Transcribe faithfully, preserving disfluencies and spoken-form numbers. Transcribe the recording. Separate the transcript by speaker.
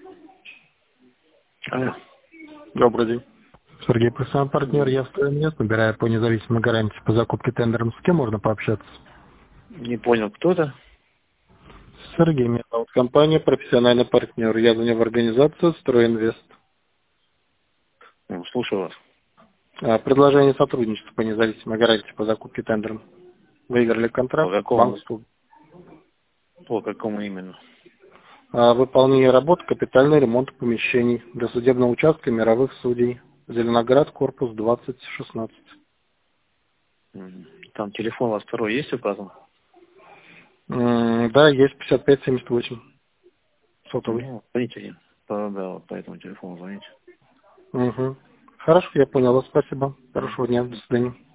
Speaker 1: Алло.
Speaker 2: Добрый день.
Speaker 3: Сергей, профессиональный партнер, я встаю мест, набираю по независимой гарантии по закупке тендером. С кем можно пообщаться?
Speaker 1: Не понял, кто это?
Speaker 3: Сергей, меня
Speaker 2: А вот компания «Профессиональный партнер». Я звоню в организацию «Стройинвест».
Speaker 1: Ну, слушаю вас.
Speaker 2: А, Предложение сотрудничества по независимой гарантии по закупке тендером. Выиграли контракт.
Speaker 1: По какому?
Speaker 2: Банк услуг.
Speaker 1: По какому именно?
Speaker 2: А, Выполнение работ, капитальный ремонт помещений для судебного участка мировых судей. Зеленоград, корпус двадцать шестнадцать.
Speaker 1: Мгм. Там телефон у вас второй есть указан?
Speaker 2: М, Да, есть пятьдесят пять семьдесят восемь. Сотовый.
Speaker 1: Ну, звоните. Да, да, вот по этому телефону звоните.
Speaker 2: Угу. Хорошо, я понял вас. Спасибо.
Speaker 1: Мгм.
Speaker 2: Хорошего дня. До свидания.